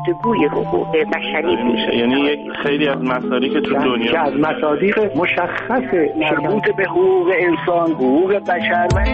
گفتگوی حقوق بشری پیش، یعنی یک خیلی از مصادیق تو دنیا که از مصادیق مشخص مربوط به حقوق انسان، حقوق بشر و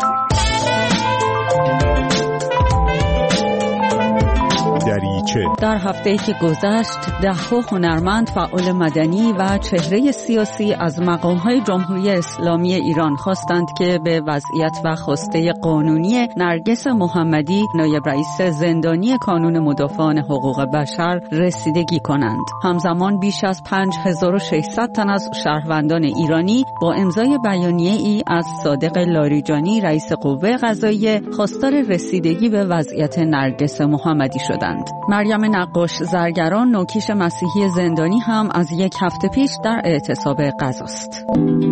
در هفته‌ای که گذشت، ده‌ها هنرمند، فعال مدنی و چهره سیاسی از مقام‌های جمهوری اسلامی ایران خواستند که به وضعیت و خواسته قانونی نرگس محمدی، نایب رئیس زندانی کانون مدافعان حقوق بشر، رسیدگی کنند. همزمان بیش از 5600 تن از شهروندان ایرانی با امضای بیانیه‌ای از صادق لاریجانی، رئیس قوه قضاییه، خواستار رسیدگی به وضعیت نرگس محمدی شدند. مریم نقاش زرگران، نوکیش مسیحی زندانی، هم از یک هفته پیش در اعتصاب قضاست.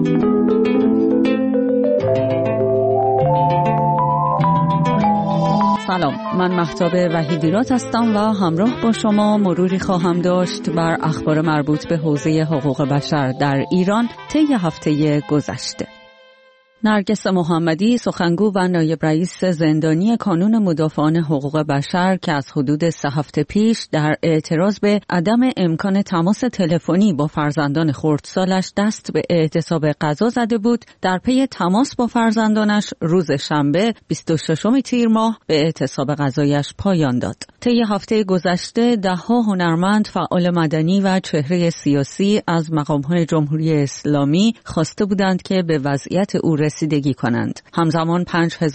سلام، من مهتاب وحیدیرات هستم و همراه با شما مروری خواهم داشت بر اخبار مربوط به حوزه حقوق بشر در ایران طی هفته گذشته. نرگس محمدی، سخنگو و نایب رئیس زندانی کانون مدافعان حقوق بشر که از حدود 3 هفته پیش در اعتراض به عدم امکان تماس تلفنی با فرزندان خردسالش دست به اعتصاب قضا زده بود، در پی تماس با فرزندانش روز شنبه 26 تیر ماه به اعتصاب قضایش پایان داد. طی هفته گذشته ده‌ها هنرمند، فعال مدنی و چهره سیاسی از مقام‌های جمهوری اسلامی خواسته بودند که به وضعیت او رسیدگی کنند. همزمان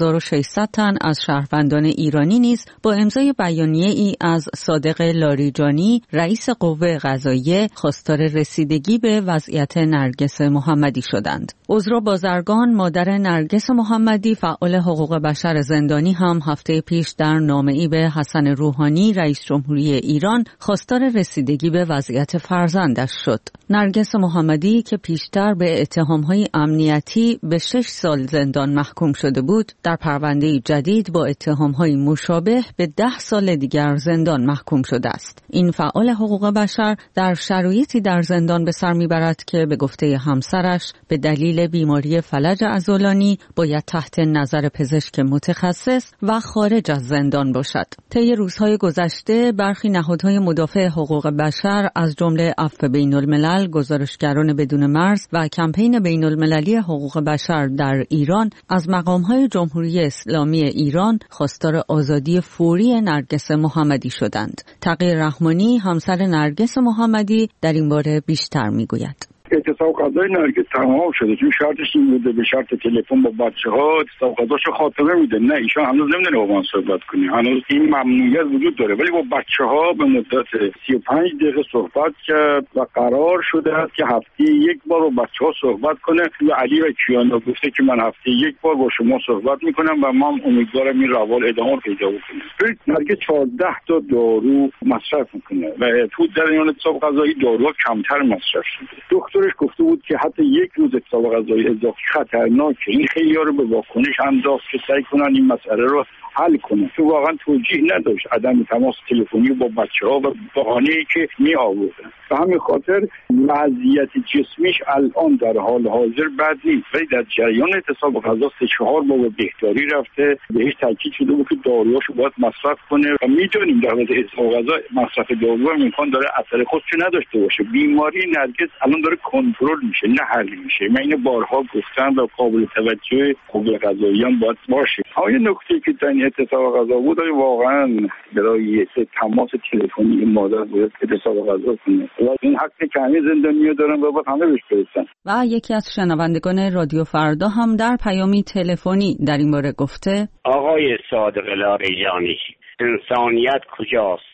5600 تن از شهروندان ایرانی نیز با امضای بیانیه‌ای از صادق لاریجانی، رئیس قوه قضاییه، خواستار رسیدگی به وضعیت نرگس محمدی شدند. عذرا بازرگان، مادر نرگس محمدی، فعال حقوق بشر زندانی، هم هفته پیش در نامه‌ای به حسن روحانی، رئیس جمهوری ایران، خواستار رسیدگی به وضعیت فرزندش شد. نرگس محمدی که پیشتر به اتهام‌های امنیتی به 6 سال زندان محکوم شده بود، در پرونده جدید با اتهام‌های مشابه به 10 سال دیگر زندان محکوم شده است. این فعال حقوق بشر در شرایطی در زندان به سر میبرد که به گفته همسرش به دلیل بیماری فلج عضلانی باید تحت نظر پزشک متخصص و خارج از زندان باشد. طی روزهای گذشته برخی نهادهای مدافع حقوق بشر از جمله عفو بین‌الملل، گزارشگران بدون مرز و کمپین بین‌المللی حقوق بشر در ایران از مقام‌های جمهوری اسلامی ایران خواستار آزادی فوری نرگس محمدی شدند. تقی رحمانی، همسر نرگس محمدی، در این باره بیشتر میگوید. اعتصاب قضای نرگس تمام شده، چون شرطش این بوده به شرط تلفن با بچه‌ها اعتصاب قضاشو خاتمه میده. نه، ایشان هنوز نمیدونه با من صحبت کنی، هنوز این ممنوعیت وجود داره، ولی با بچه‌ها به مدت 35 دقیقه صحبت کرد و قرار شده است که هفته یک بار با بچه‌ها صحبت کنه. و علی و کیانا گفته که من هفته یک بار با شما صحبت میکنم و من امیدوارم این روال ادامه پیدا کنه. نرگس 14 تا دارو مصرف میکنه و تو جریان اعتصاب قضایی داروها کمتر مصرف شده. دکترش گفته بود که حتی یک روز اعتصاب قضایی اضافی خطرناکه. این خیلی‌ها رو به واکنش انداخت که سعی کنن این مسئله رو حل کنه، تو واقعا توجیه نداشت عدم تماس تلفنی با بچه‌ها و بهانه‌ای که می آوردن. به همین خاطر وضعیت جسمیش الان در حال حاضر بد نیست، ولی در جریان اعتصاب قضا 3-4 بار به بهداری رفته، بهش تاکید شده بود که داروهاشو باید مصرف کنه و میدونیم در مورد اعتصاب قضا مصرف دارو هم امکان داره اثر خودش نداشته باشه. بیماری نرگس الان داره کنترل میشه، نه حل میشه. من اینو بارها گفتم و قابل توجه قوه قضاییه هم باید باشه. یه نکته که در اعتصاب قضا بود، واقعا برای تماس تلفنی مادر باید اعتصاب قضا کنه و این حقی که همه زندانی‌ها دارن و باید همه بهش برسن. و یکی از شنوندگان رادیو فردا هم در پیامی تلفنی در این باره گفته: آقای صادق لاریجانی، انسانیت کجاست؟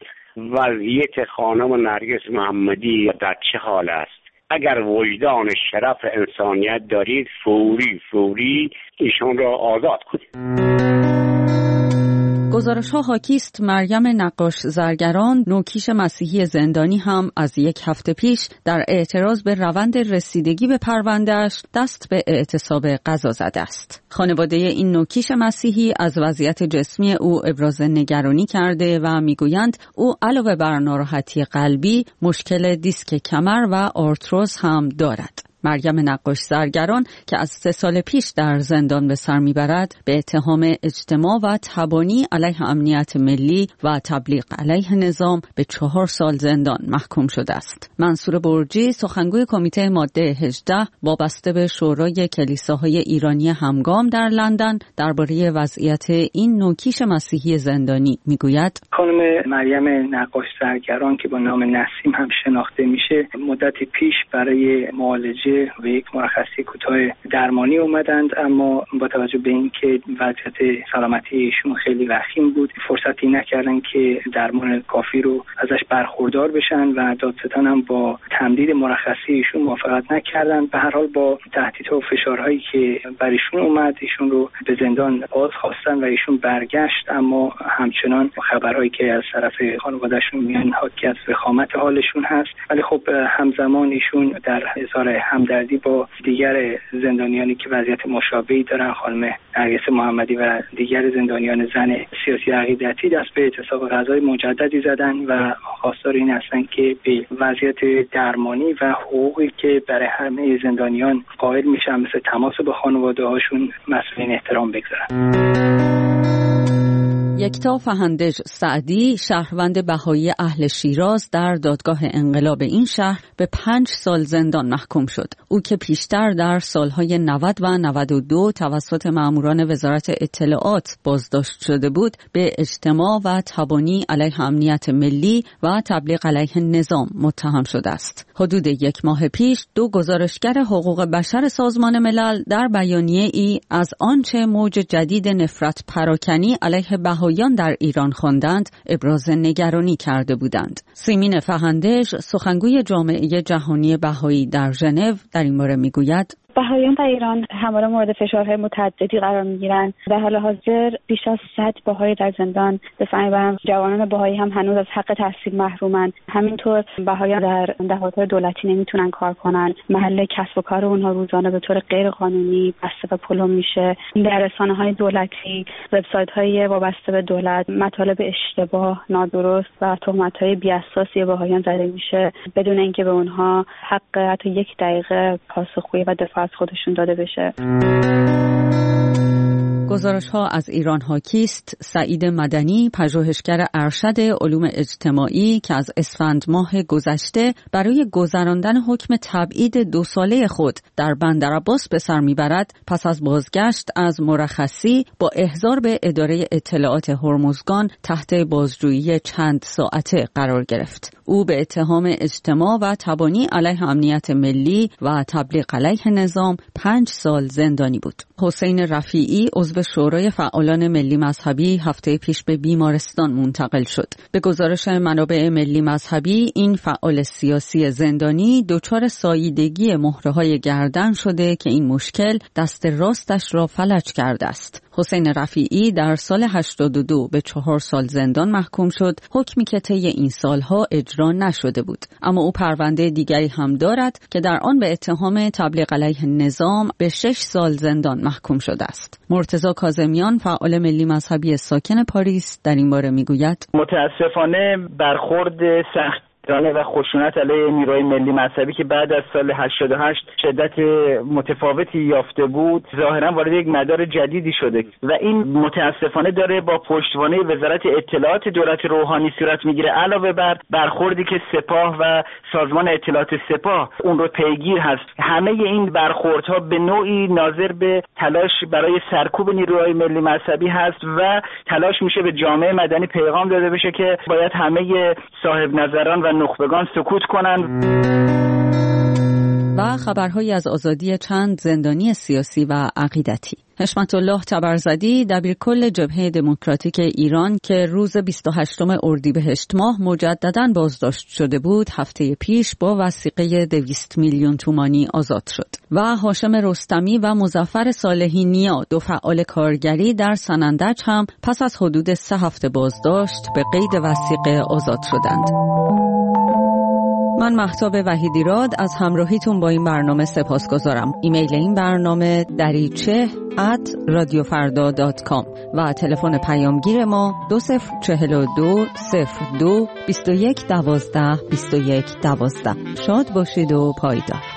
وضعیت خانم نرگس محمدی در چه حال است؟ اگر وجدان شرف انسانیت دارید، فوری ایشان را آزاد کنید. گزارش‌ها حاکی است مریم نقاش زرگران، نوکیش مسیحی زندانی، هم از یک هفته پیش در اعتراض به روند رسیدگی به پرونده‌اش دست به اعتصاب قضا زده است. خانواده این نوکیش مسیحی از وضعیت جسمی او ابراز نگرانی کرده و میگویند او علاوه بر ناراحتی قلبی، مشکل دیسک کمر و آرتروز هم دارد. مریم نقاش زرگران که از 3 سال پیش در زندان به سر میبرد به اتهام اجتماع و تبانی علیه امنیت ملی و تبلیغ علیه نظام به 4 سال زندان محکوم شده است. منصور برجی سخنگوی کمیته ماده 18 وابسته به شورای کلیساهای ایرانی همگام در لندن درباره وضعیت این نوکیش مسیحی زندانی میگوید: خانم مریم نقاش زرگران که با نام نسیم هم شناخته میشه مدت پیش برای معالجه و یک مرخصی کوتاه درمانی اومدند، اما با توجه به اینکه وضعیت سلامتی ایشون خیلی وخیم بود فرصتی نکردن که درمان کافی رو ازش برخوردار بشن و دادستان هم با تمدید مرخصی ایشون موافقت نکردن. به هر حال با تهدیدها و فشارهایی که بر ایشون اومد ایشون رو به زندان باز خواستن و ایشون برگشت، اما همچنان خبرهایی که از طرف خانواده‌شون میان حاکی از وخامت حالشون هست. ولی خب همزمان ایشون در اظهار همدردی با دیگر زندانیانی که وضعیت مشابهی دارن، خانم نرگس محمدی و دیگر زندانیان زن سیاسی عقیدتی، دست به اعتصاب غذای مجددی زدن و خواستار این هستن که به وضعیت درمانی و حقوقی که برای همه زندانیان قائل میشن مثل تماس با خانواده‌هاشون مسئولین احترام بگذارن. یکتا فهندج سعدی شهروند بهایی اهل شیراز در دادگاه انقلاب این شهر به 5 سال زندان محکوم شد. او که پیشتر در سالهای 90 و 92 توسط ماموران وزارت اطلاعات بازداشت شده بود به اجتماع و تبانی علیه امنیت ملی و تبلیغ علیه نظام متهم شده است. حدود 1 ماه پیش 2 گزارشگر حقوق بشر سازمان ملل در بیانیه ای از آنچه موج جدید نفرت پراکنی علیه بهاییان در ایران خواندند ابراز نگرانی کرده بودند. سیمین فهندج سخنگوی جامعه جهانی بهایی در ژنو در این باره میگوید: بهاییان در ایران همواره مورد فشارهای متعددی قرار میگیرند. در حال حاضر بیش از 100 بهایی در زندان به سر میبرند. جوانان بهایی هم هنوز از حق تحصیل محرومند. همینطور بهاییان در دفاتر دولتی نمیتونن کار کنن. محل کسب و کار اونها روزانه به طور غیر قانونی بسته و پلم میشه. در رسانه‌های دولتی، وبسایت‌های وابسته به دولت مطالب اشتباه، نادرست و تهمت‌های بی‌اساسی بهاییان زده میشه بدون اینکه به اونها حق حتی 1 دقیقه پاسخگویی و دفاع از خودشون داده بشه. گزارش‌ها از ایران حاکیست. سعید مدنی پژوهشگر ارشد علوم اجتماعی که از اسفند ماه گذشته برای گذراندن حکم تبعید 2 ساله خود در بندرعباس به سر میبرد پس از بازگشت از مرخصی با احضار به اداره اطلاعات هرمزگان تحت بازجویی چند ساعته قرار گرفت. او به اتهام اجتماع و تبانی علیه امنیت ملی و تبلیغ علیه نظام 5 سال زندانی بود. حسین رفیعی عضو شورای فعالان ملی مذهبی هفته پیش به بیمارستان منتقل شد. به گزارش منابع ملی مذهبی این فعال سیاسی زندانی دچار ساییدگی مهره‌های گردن شده که این مشکل دست راستش را فلج کرده است. حسین رفیعی در سال 82 به 4 سال زندان محکوم شد، حکمی که طی این سالها اجرا نشده بود. اما او پرونده دیگری هم دارد که در آن به اتهام تبلیغ علیه نظام به 6 سال زندان محکوم شده است. مرتضی کاظمیان فعال ملی مذهبی ساکن پاریس در این باره میگوید: متاسفانه برخورد سخت و خشونت علیه نیروهای ملی مذهبی که بعد از سال 88 شدت متفاوتی یافته بود ظاهرا وارد یک مدار جدیدی شده و این متاسفانه داره با پشتوانه وزارت اطلاعات دولت روحانی صورت میگیره، علاوه بر برخوردی که سپاه و سازمان اطلاعات سپاه اون رو پیگیر هست. همه این برخوردها به نوعی ناظر به تلاش برای سرکوب نیروهای ملی مذهبی هست و تلاش میشه به جامعه مدنی پیغام داده بشه که باید همه صاحب نظران و نخبگان سکوت کنند. و خبرهایی از آزادی چند زندانی سیاسی و عقیدتی. حشمت الله تبرزدی دبیرکل جبهه دموکراتیک ایران که روز 28 اردیبهشت ماه مجدداً بازداشت شده بود هفته پیش با وثیقه 200 میلیون تومانی آزاد شد و هاشم رستمی و مظفر صالحی نیا 2 فعال کارگری در سنندج هم پس از حدود 3 هفته بازداشت به قید وثیقه آزاد شدند. من مهتاب وحیدیراد از همراهیتون با این برنامه سپاسگزارم. ایمیل این برنامه dariche@radiofarda.com و تلفن پیامگیر ما 2042 02 21 12 21 12. شاد باشید و پایدار.